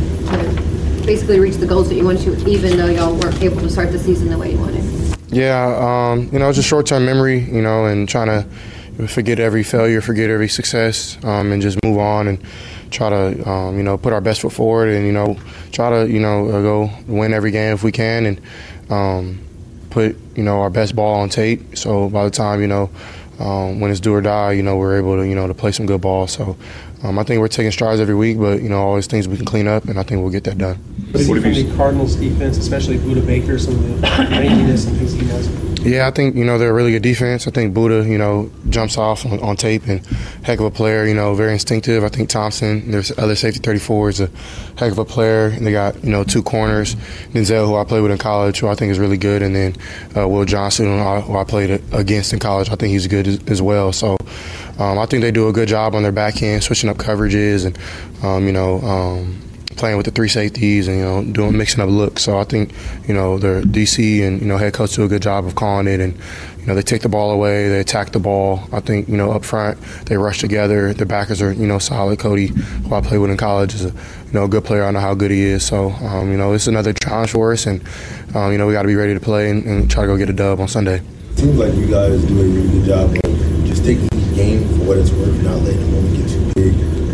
to basically reach the goals that you wanted to, even though y'all weren't able to start the season the way you wanted? Yeah, um, you know, it's just short-term memory, you know, and trying to forget every failure, forget every success, um, and just move on and try to, um, you know, put our best foot forward and, you know, try to, you know, uh, go win every game if we can, and um, put, you know, our best ball on tape. So by the time, you know, um, when it's do or die, you know, we're able to, you know, to play some good ball. So um, I think we're taking strides every week, but, you know, always things we can clean up, and I think we'll get that done. What do you think the Cardinals defense, especially Budda Baker, some of the ranginess and things he does? Yeah, I think, you know, they're a really good defense. I think Budda, you know, jumps off on, on tape, and heck of a player, you know, very instinctive. I think Thompson, there's other safety thirty-four, is a heck of a player. And they got, you know, two corners. Denzel, who I played with in college, who I think is really good. And then uh, Will Johnson, who I, who I played against in college, I think he's good as, as well. So um, I think they do a good job on their back end, switching up coverages and, um, you know, um, playing with the three safeties and, you know, doing mixing up looks. So I think, you know, the D C and, you know, head coach do a good job of calling it, and, you know, they take the ball away, they attack the ball. I think, you know, up front they rush together. The backers are, you know, solid. Cody, who I played with in college, is a, you know, a good player. I know how good he is. So, um, you know, it's another challenge for us, and, um, you know, we got to be ready to play and, and try to go get a dub on Sunday. It seems like you guys do a really good job of just taking each game for what it's worth, not letting the moment get too big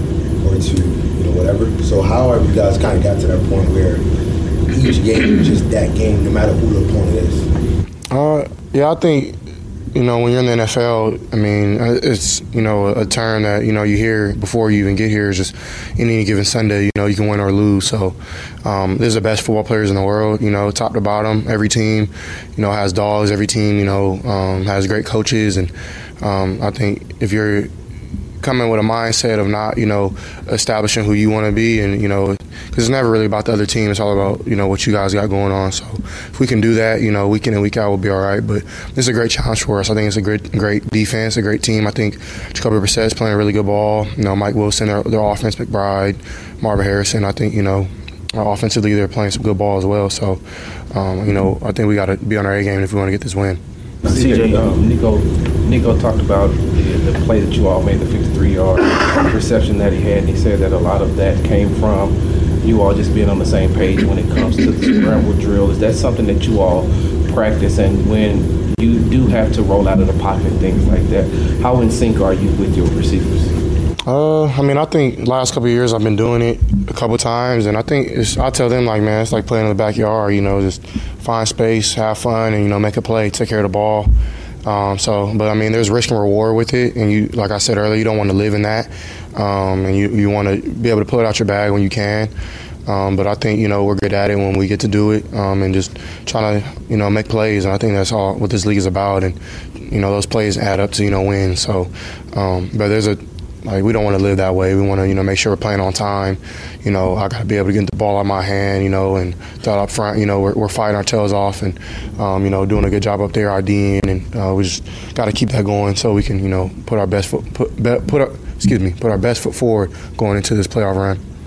or too, you know, whatever. So how have you guys kind of got to that point where each game is just that game, no matter who the opponent is? Uh, yeah, I think, you know, when you're in the N F L, I mean, it's, you know, a term that, you know, you hear before you even get here is just any given Sunday, you know, you can win or lose. So um, there's the best football players in the world, you know, top to bottom. Every team, you know, has dogs. Every team, you know, um, has great coaches. And um, I think if you're coming with a mindset of not, you know, establishing who you want to be, and, you know, because it's never really about the other team. It's all about, you know, what you guys got going on. So if we can do that, you know, week in and week out, we'll be all right. But this is a great challenge for us. I think it's a great, great defense, a great team. I think Jacoby Brissett is playing a really good ball. You know, Mike Wilson, their, their offense, McBride, Marvin Harrison. I think, you know, offensively they're playing some good ball as well. So, um, you know, I think we got to be on our A game if we want to get this win. C J, um, Nico, Nico talked about the, the play that you all made, the fifty-three yard reception that he had, and he said that a lot of that came from you all just being on the same page when it comes to the scramble drill. Is that something that you all practice, and when you do have to roll out of the pocket and things like that, how in sync are you with your receivers? Uh, I mean, I think last couple of years I've been doing it a couple times, and I think it's, I tell them, like, man, it's like playing in the backyard, you know, just find space, have fun, and, you know, make a play, take care of the ball. Um, so, but I mean, there's risk and reward with it, and you, like I said earlier, you don't want to live in that, um, and you, you want to be able to pull it out your bag when you can. Um, but I think, you know, we're good at it when we get to do it, um, and just trying to, you know, make plays. And I think that's all what this league is about. And, you know, those plays add up to, you know, wins. So, um, but there's a, like, we don't want to live that way. We want to, you know, make sure we're playing on time. You know, I got to be able to get the ball out of my hand, you know, and throw it up front. You know, we're, we're fighting our tails off and, um, you know, doing a good job up there, IDing, and uh, we just got to keep that going so we can, you know, put our best foot, put, put our, excuse me, put our best foot forward going into this playoff run.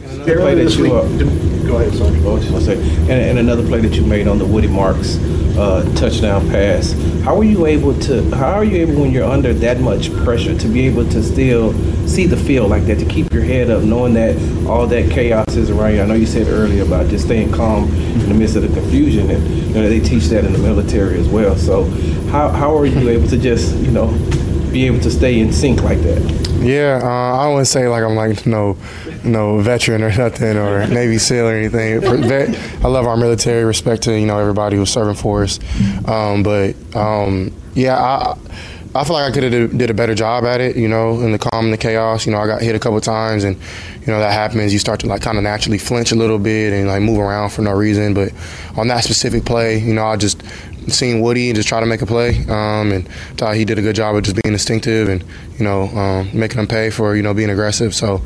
The play that you uh, go ahead, sorry. Oh, just want to say, and, and another play that you made on the Woody Marks uh, touchdown pass. How are you able to? How are you able when you're under that much pressure to be able to still see the field like that, to keep your head up, knowing that all that chaos is around you? I know you said earlier about just staying calm in the midst of the confusion, and you know, they teach that in the military as well. So, how how are you able to just you know be able to stay in sync like that? Yeah, uh, I wouldn't say like I'm like no, no veteran or nothing or Navy SEAL or anything. I love our military, respect to you know everybody who's serving for us. Um, but um, yeah, I I feel like I could have did a better job at it. You know, in the calm and the chaos. You know, I got hit a couple times, and you know that happens. You start to like kind of naturally flinch a little bit and like move around for no reason. But on that specific play, you know, I just seen Woody and just try to make a play, um, and thought he did a good job of just being instinctive and you know um, making them pay for you know being aggressive. So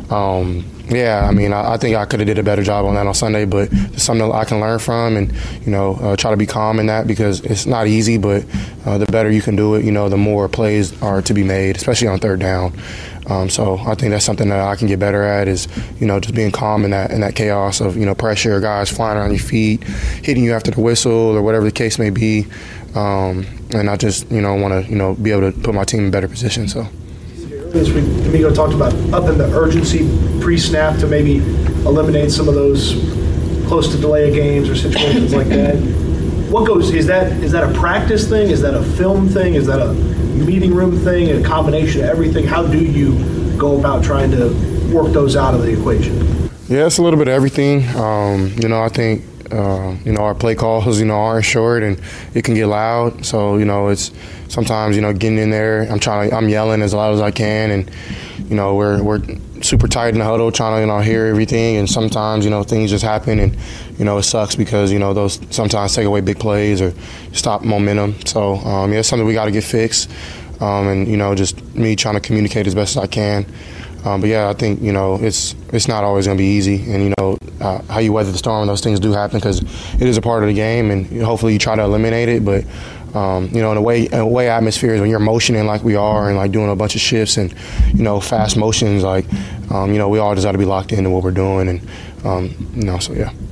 um, yeah, I mean I, I think I could have did a better job on that on Sunday, but it's something that I can learn from and you know uh, try to be calm in that because it's not easy, but uh, the better you can do it, you know the more plays are to be made, especially on third down. Um, so I think that's something that I can get better at is, you know, just being calm in that in that chaos of, you know, pressure, guys flying around your feet, hitting you after the whistle or whatever the case may be. Um, and I just, you know, want to, you know, be able to put my team in better position. So. This week, D'Amico talked about upping the urgency pre-snap to maybe eliminate some of those close to delay of games or situations like that. What goes, is that is that a practice thing? Is that a film thing? Is that a meeting room thing, a combination of everything? How do you go about trying to work those out of the equation? Yeah, it's a little bit of everything. Um, you know, I think, uh, you know, our play calls, you know, aren't short and it can get loud. So, you know, it's sometimes, you know, getting in there, I'm trying to, I'm yelling as loud as I can. And, you know, we're, we're super tight in the huddle trying to, you know, hear everything. And sometimes, you know, things just happen and, you know, it sucks because, you know, those sometimes take away big plays or stop momentum. So, um, yeah, it's something we got to get fixed. Um, and, you know, just me trying to communicate as best as I can. Um, but, yeah, I think, you know, it's it's not always going to be easy. And, you know, uh, how you weather the storm, those things do happen because it is a part of the game. And hopefully you try to eliminate it. But, um, you know, in a way, in a way atmosphere is when you're motioning like we are and, like, doing a bunch of shifts and, you know, fast motions, like, um, you know, we all just got to be locked into what we're doing. And, um, you know, so, yeah.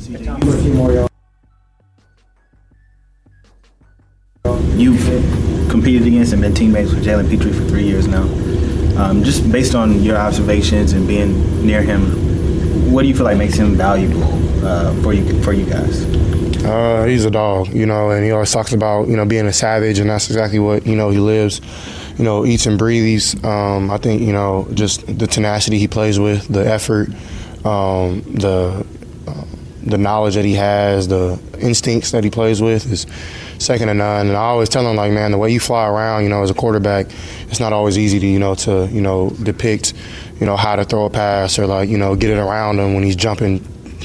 You've competed against and been teammates with Jalen Pitre for three years now. Um, just based on your observations and being near him, what do you feel like makes him valuable uh, for you for you guys? Uh, he's a dog, you know, and he always talks about, you know, being a savage, and that's exactly what, you know, he lives, you know, eats and breathes. Um, I think, you know, just the tenacity he plays with, the effort, um, the uh, the knowledge that he has, the instincts that he plays with is second to none. And I always tell him, like, man, the way you fly around, you know, as a quarterback, it's not always easy to, you know, to, you know, depict, you know, how to throw a pass or, like, you know, get it around him when he's jumping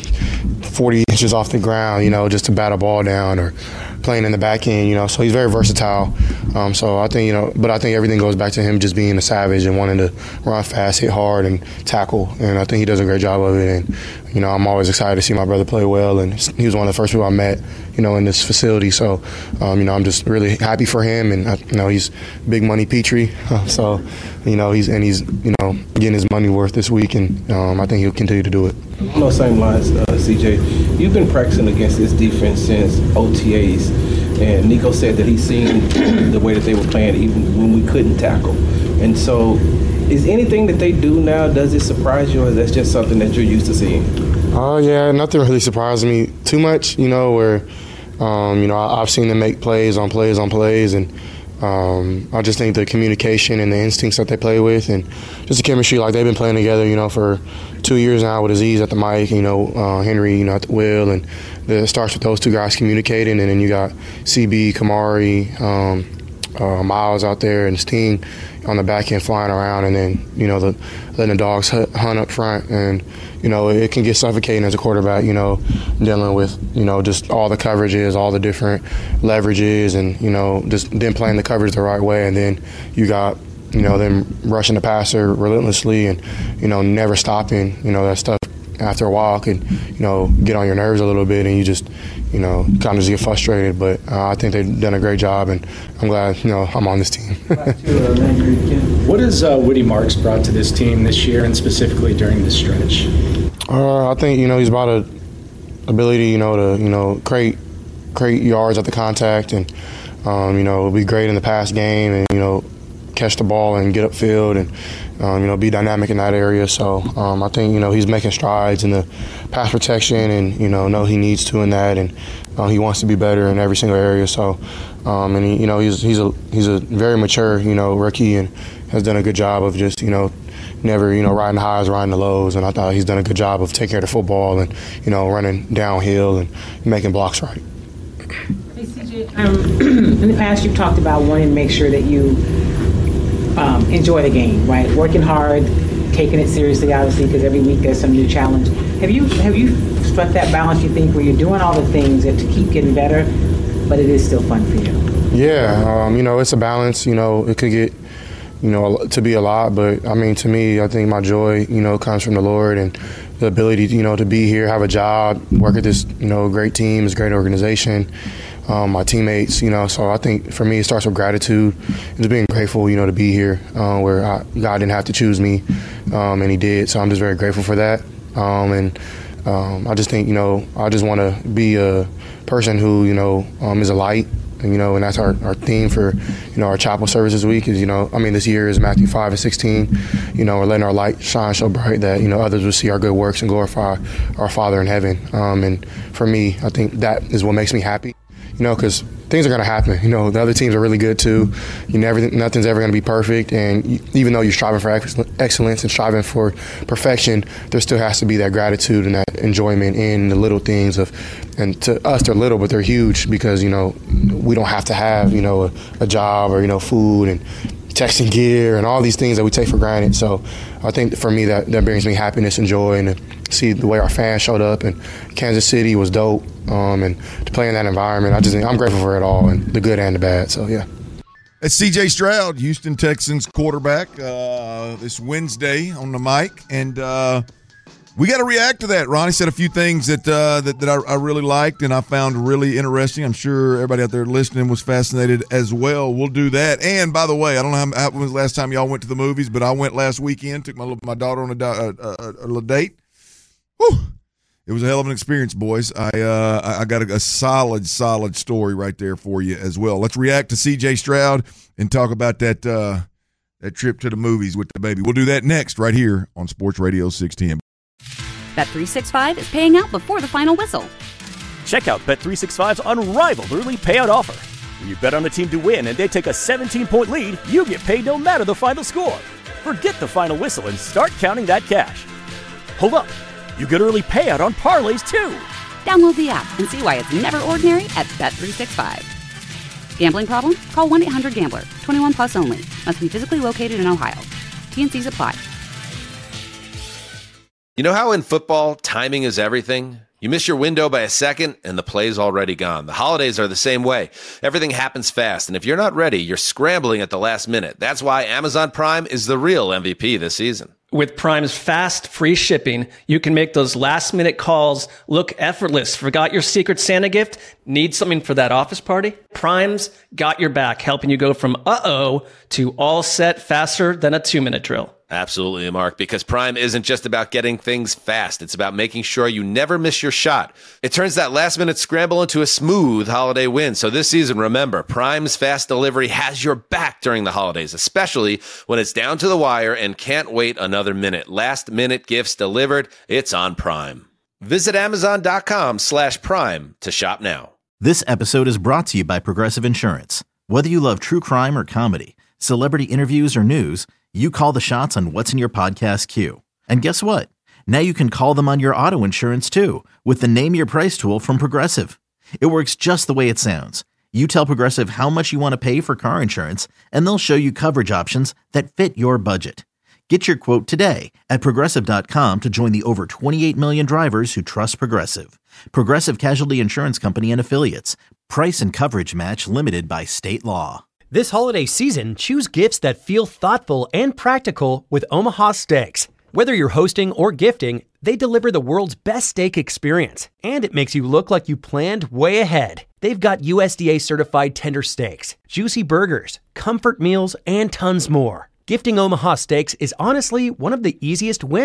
forty inches off the ground, you know, just to bat a ball down or playing in the back end, you know. So he's very versatile. Um, so I think, you know, but I think everything goes back to him just being a savage and wanting to run fast, hit hard, and tackle. And I think he does a great job of it. And, you know, I'm always excited to see my brother play well. And he was one of the first people I met, you know, in this facility. So, um, you know, I'm just really happy for him. And, I, you know, he's big money Pitre. So, you know, he's and he's, you know, getting his money worth this week. And um, I think he'll continue to do it. On those same lines, uh, C J, you've been practicing against this defense since O T As. And Nico said that he's seen the way that they were playing even when we couldn't tackle. And so is anything that they do now, does it surprise you, or that's just something that you're used to seeing? Oh, uh, yeah, nothing really surprises me too much, you know, where, um, you know, I've seen them make plays on plays on plays. And um, I just think the communication and the instincts that they play with and just the chemistry, like they've been playing together, you know, for two years now with Aziz at the mic, you know, uh, Henry, you know, at the wheel. And it starts with those two guys communicating, and then you got C B, Kamari, um, uh, Miles out there, and Sting on the back end flying around, and then, you know, the letting the dogs hunt up front. And, you know, it can get suffocating as a quarterback, you know, dealing with, you know, just all the coverages, all the different leverages, and, you know, just then playing the coverage the right way. And then you got, you know, them rushing the passer relentlessly and, you know, never stopping. You know, that stuff after a while could, you know, get on your nerves a little bit, and you just, you know, kind of just get frustrated. But uh, I think they've done a great job, and I'm glad, you know, I'm on this team. What has uh, Woody Marks brought to this team this year, and specifically during this stretch? Uh, I think, you know, he's about a ability, you know, to, you know, create create yards at the contact and, um, you know, be great in the pass game and, you know, catch the ball and get upfield and, um, you know, be dynamic in that area. So um, I think, you know, he's making strides in the pass protection and, you know, know he needs to in that, and uh, he wants to be better in every single area. So, um, and, he, you know, he's he's a he's a very mature, you know, rookie and has done a good job of just, you know, never, you know, riding the highs, riding the lows. And I thought he's done a good job of taking care of the football and, you know, running downhill and making blocks right. Hey, C J, um, in the past you've talked about wanting to make sure that you um, enjoy the game, right? Working hard, taking it seriously, obviously, because every week there's some new challenge. Have you have you struck that balance, you think, where you're doing all the things that to keep getting better, but it is still fun for you? Yeah, um, you know, it's a balance. You know, it could get, you know, to be a lot, but I mean, to me, I think my joy, you know, comes from the Lord and the ability, you know, to be here, have a job, work at this, you know, great team, this great organization, um, my teammates, you know. So I think for me, it starts with gratitude and just being grateful, you know, to be here, uh, where I, God didn't have to choose me, um, and He did. So I'm just very grateful for that. Um, and um, I just think, you know, I just want to be a person who, you know, um, is a light. And, you know, and that's our, our theme for, you know, our chapel service this week is, you know, I mean, this year is Matthew five and sixteen. You know, we're letting our light shine so bright that, you know, others will see our good works and glorify our Father in heaven. Um, and for me, I think that is what makes me happy, you know, because things are going to happen. You know, the other teams are really good too. You never, nothing's ever going to be perfect. And you, even though you're striving for ex- excellence and striving for perfection, there still has to be that gratitude and that enjoyment in the little things of, and to us, they're little, but they're huge because, you know, we don't have to have, you know, a, a job or, you know, food and texting gear and all these things that we take for granted. So I think for me that, that brings me happiness and joy, and to see the way our fans showed up and Kansas City was dope, um, and to play in that environment, I just think I'm grateful for it all, and the good and the bad. So yeah. That's C J Stroud, Houston Texans quarterback, uh, this Wednesday on the mic, and uh, we got to react to that. Ronnie said a few things that uh, that, that I, I really liked and I found really interesting. I'm sure everybody out there listening was fascinated as well. We'll do that. And by the way, I don't know how, how when was the last time y'all went to the movies, but I went last weekend. Took my my daughter on a, a, a, a little date. Whew. It was a hell of an experience, boys. I uh, I got a, a solid, solid story right there for you as well. Let's react to C J Stroud and talk about that uh, that trip to the movies with the baby. We'll do that next right here on Sports Radio six ten. Bet three sixty-five is paying out before the final whistle. Check out Bet three sixty-five's unrivaled early payout offer. When you bet on a team to win and they take a seventeen-point lead, you get paid no matter the final score. Forget the final whistle and start counting that cash. Hold up. You get early payout on parlays, too. Download the app and see why it's never ordinary at Bet three sixty-five. Gambling problem? Call one eight hundred gambler. twenty-one plus only. Must be physically located in Ohio. T N Cs apply. You know how in football, timing is everything? You miss your window by a second, and the play's already gone. The holidays are the same way. Everything happens fast, and if you're not ready, you're scrambling at the last minute. That's why Amazon Prime is the real M V P this season. With Prime's fast, free shipping, you can make those last-minute calls look effortless. Forgot your Secret Santa gift? Need something for that office party? Prime's got your back, helping you go from uh-oh to all set faster than a two-minute drill. Absolutely, Mark, because Prime isn't just about getting things fast. It's about making sure you never miss your shot. It turns that last-minute scramble into a smooth holiday win. So this season, remember, Prime's fast delivery has your back during the holidays, especially when it's down to the wire and can't wait another minute. Last-minute gifts delivered. It's on Prime. Visit Amazon.com slash Prime to shop now. This episode is brought to you by Progressive Insurance. Whether you love true crime or comedy, celebrity interviews or news, you call the shots on what's in your podcast queue. And guess what? Now you can call them on your auto insurance too with the Name Your Price tool from Progressive. It works just the way it sounds. You tell Progressive how much you want to pay for car insurance, and they'll show you coverage options that fit your budget. Get your quote today at Progressive dot com to join the over twenty-eight million drivers who trust Progressive. Progressive Casualty Insurance Company and Affiliates. Price and coverage match limited by state law. This holiday season, choose gifts that feel thoughtful and practical with Omaha Steaks. Whether you're hosting or gifting, they deliver the world's best steak experience, and it makes you look like you planned way ahead. They've got U S D A-certified tender steaks, juicy burgers, comfort meals, and tons more. Gifting Omaha Steaks is honestly one of the easiest wins.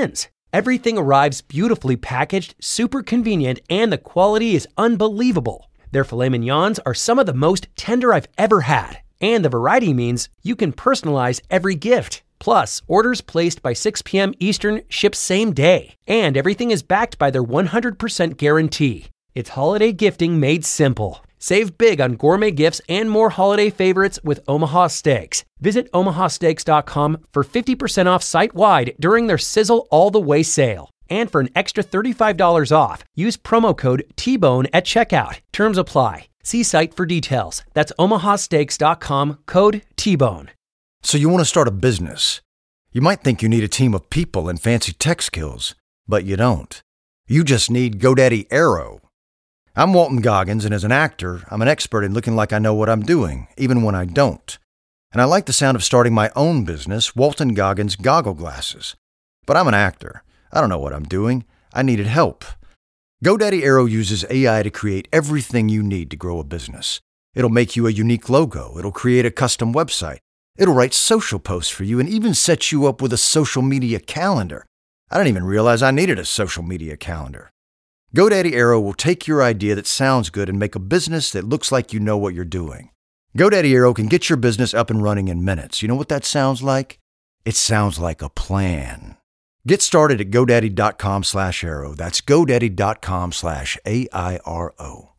Everything arrives beautifully packaged, super convenient, and the quality is unbelievable. Their filet mignons are some of the most tender I've ever had. And the variety means you can personalize every gift. Plus, orders placed by six p.m. Eastern ship same day. And everything is backed by their one hundred percent guarantee. It's holiday gifting made simple. Save big on gourmet gifts and more holiday favorites with Omaha Steaks. Visit omaha steaks dot com for fifty percent off site-wide during their Sizzle All the Way sale. And for an extra thirty-five dollars off, use promo code T Bone at checkout. Terms apply. See site for details. That's omaha steaks dot com, code T Bone. So you want to start a business. You might think you need a team of people and fancy tech skills, but you don't. You just need GoDaddy Aero. I'm Walton Goggins, and as an actor, I'm an expert in looking like I know what I'm doing, even when I don't. And I like the sound of starting my own business, Walton Goggins Goggle Glasses. But I'm an actor. I don't know what I'm doing. I needed help. GoDaddy Aero uses A I to create everything you need to grow a business. It'll make you a unique logo. It'll create a custom website. It'll write social posts for you and even set you up with a social media calendar. I didn't even realize I needed a social media calendar. GoDaddy Aero will take your idea that sounds good and make a business that looks like you know what you're doing. GoDaddy Aero can get your business up and running in minutes. You know what that sounds like? It sounds like a plan. Get started at GoDaddy dot com slash Aero. That's GoDaddy dot com slash A I R O.